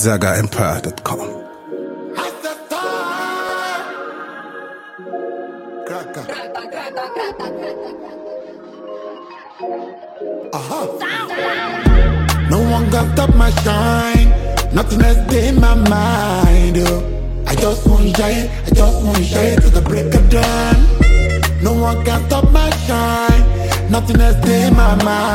ZagaEmpire.com. No one can stop my shine. Nothing else in my mind. I just want shine. I just want shine to the break of dawn. No one can stop my shine. Nothing else in my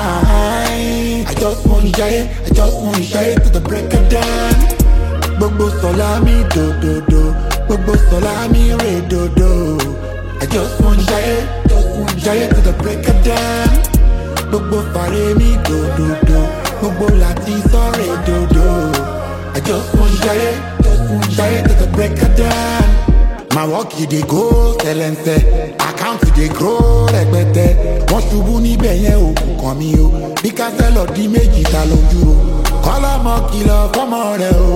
mind. I just want shine. I just want shine to the break of dawn. Bobo solami do do do. Bobo solami re do do. I just want shine. Just want shine to the break of dawn. Bobo fare mi do do do. Bobo lati sore do do. I just want shine to the break of dawn. My work dey go silence. Account dey grow rẹpẹtẹ. Wọ́n ṣubú níbẹ̀ yẹn òkun kan mi o. Bí kásẹ̀lọ̀ di méjì ta lójú o. Kọ́lọ́mọ kìlọ̀ fọ́mọ rẹ̀ o.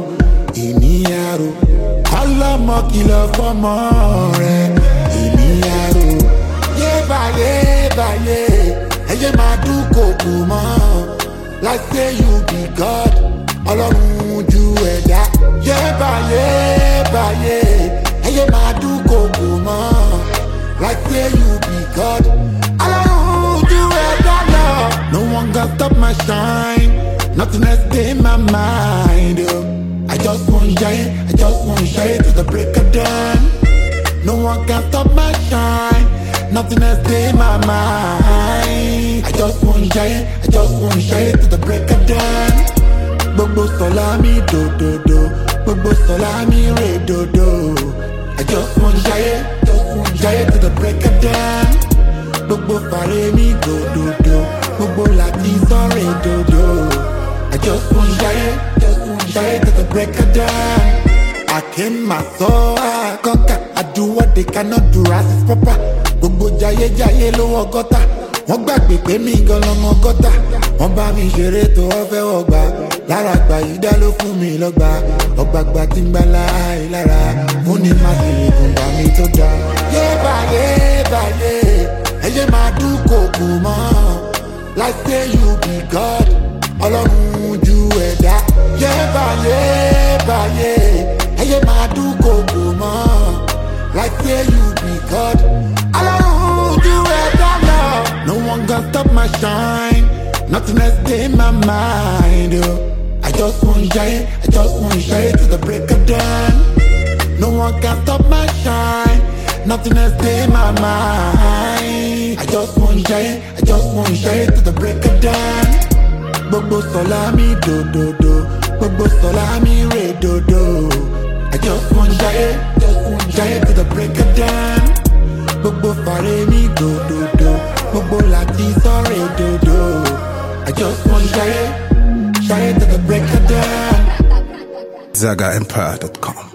Ènìyàn ro. Kọ́lọ́mọ kìlọ̀ fọ́mọ rẹ̀. Ènìyàn ro. Yébàyé bàyé. Ẹyẹ máa dúnkòkò mọ́. Like say you be God. Ọlọ́run ju ẹ̀dá. Yébàyé bàyé. Ẹyẹ máa dúnkòkò mọ́. Like say you be God. Ọlọ́run ju ẹ̀dá lọ. No one can stop my shine. Nothing else in my mind. I just want shine. I just want shine to the break of dawn. No one can stop my shine. Nothing else in my mind. I just want shine. I just want shine to the break of dawn. Bobo solami do do do. Bobo solami re do do. I just want shine to the break of dawn. Bobo fare mi do do do. Bobo lati sore do do. I just want shine to the break of dawn. I came my soul, I conquer. I do what they cannot do, as is proper. Gbogbo jaye jaye lówó gọ́tà. Wọ́n gbàgbé pé mi gan lọmọ gọ́tà. Wọ́n bá mi ṣeré tó ọ̀fẹ́ ọgbà. Lára àgbà yìí dá ló fún mi lọ́gbà. Ọgbàgbà tí ń gbà láàyè lára. Fún ni máa sì lè fún bá mi tó dá. Yébàyé bàyé. Ẹyẹ máa dúnkòkò mọ́. Like say you be God. Ọlọ́run ju ẹ̀dá. Yébàyé bàyé. Ẹyẹ máa dúnkòkò mọ́. Like say you be God. Ọlọ́run ju ẹ̀dá lọ. No one can stop my shine. Nothing else in my mind. I just want shine. I just want shine to the break of dawn. No one can stop my shine. Nothing else in my mind. I just want shine. I just want shine to the break of dawn. Bobo solami do do do. Bobo solami re do do. I just want shine to the break of dawn. Bobo fare mi do do do. Bobo lati sore do do. I just want shine to the break of dawn. ZagaEmpire.com.